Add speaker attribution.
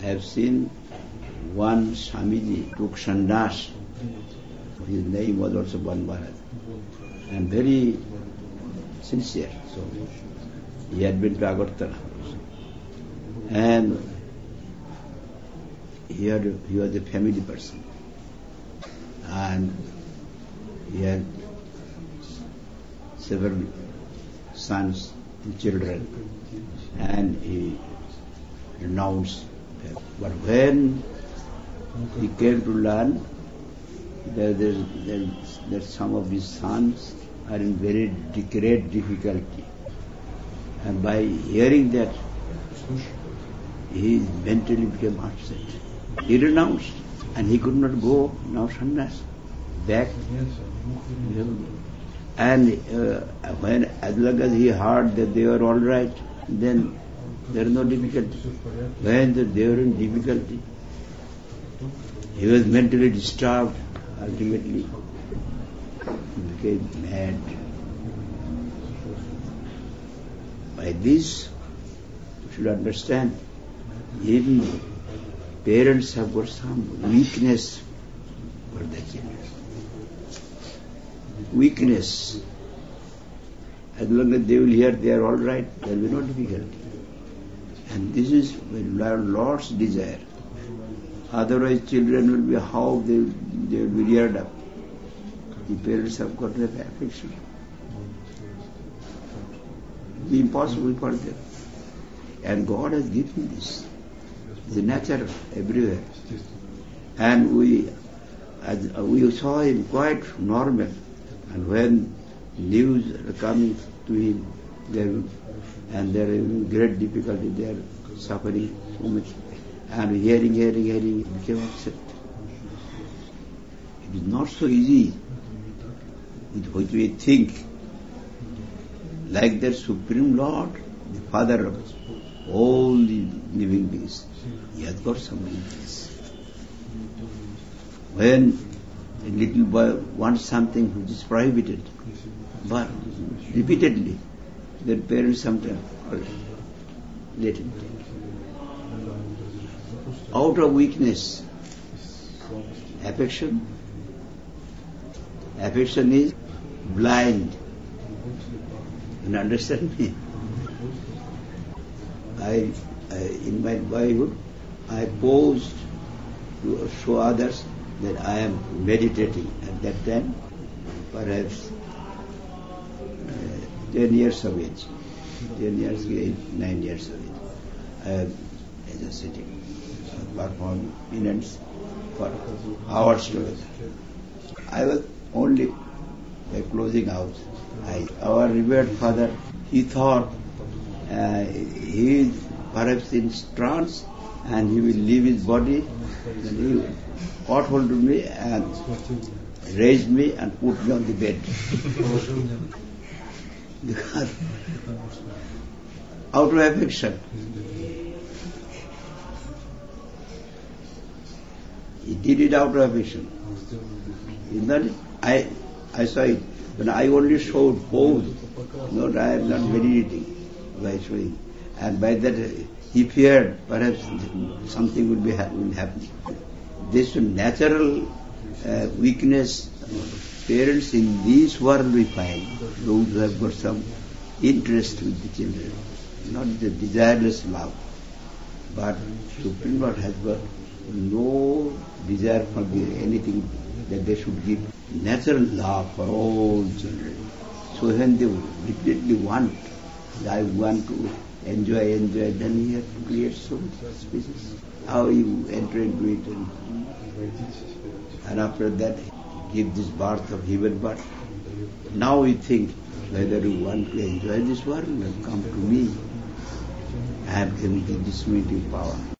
Speaker 1: I have seen one Swamiji took sannyas. His name was also Ban Maharaj, and very sincere. So he had been to Agartala, and he was a family person, and he had several sons and children, and he renounced them. But when he came to learn that some of his sons are in very great difficulty, and by hearing that, he mentally became upset. He renounced, and he could not go now sannyas back. And when, as long as he heard that they were all right, then there is no difficulty. When they were in difficulty, he was mentally disturbed. Ultimately, he became mad. By this, you should understand, even parents have got some weakness for their children. Weakness. As long as they will hear they are all right, there will be no difficulty. And this is Lord's desire. Otherwise children will be how they will be reared up. The parents have got that affection. It will be impossible for them. And God has given this. It's natural everywhere. And we saw him quite normal. And when news are coming to him, and there is great difficulty, they are suffering so much. And hearing, he became upset. It is not so easy with what we think. Like that Supreme Lord, the Father of all the living beings, he has got some weakness. When a little boy wants something which is prohibited, but repeatedly, their parents sometimes let him take. Out of weakness, affection is blind. You understand me? In my boyhood, I posed to show others that I am meditating. At that time, perhaps 10 years of age, 9 years of age. I am as a sitting, performing penance for hours together. I was only by closing out. Our revered father, he thought he is perhaps in trance and he will leave his body. Then he caught hold of me and raised me and put me on the bed. Because out of affection. He did it out of affection. Isn't that it? I saw it. When I only showed pose, not I am not meditating by showing. And by that he feared perhaps something will happen. This natural weakness, parents in this world we find, those who have got some interest with the children, not the desireless love. But Supreme Lord has got no desire for anything that they should give natural love for all children. So when they repeatedly want, I want to enjoy, then he has to create so much species. How you enter into it, and after that give this birth of human birth. Now we think whether you want to enjoy this world, come to me. I have given you this meeting power.